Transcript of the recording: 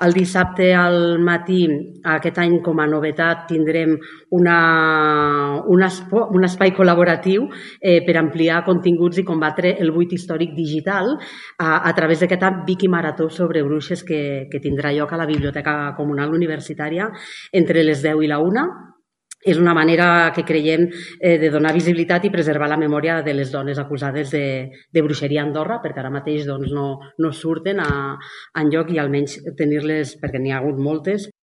El dissabte al matí, aquest any com a novetat, tindrem un espai col·laboratiu per ampliar continguts i combatre el buit històric digital a través d'aquest Wiki Marató sobre bruixes que tindrà lloc a la Biblioteca Comunal Universitària entre les 10 i la 1. És una manera que creiem de donar visibilitat i preservar la memòria de les dones acusades de bruixeria a Andorra, perquè ara mateix no surten enlloc i almenys tenir-les, perquè n'hi ha hagut moltes,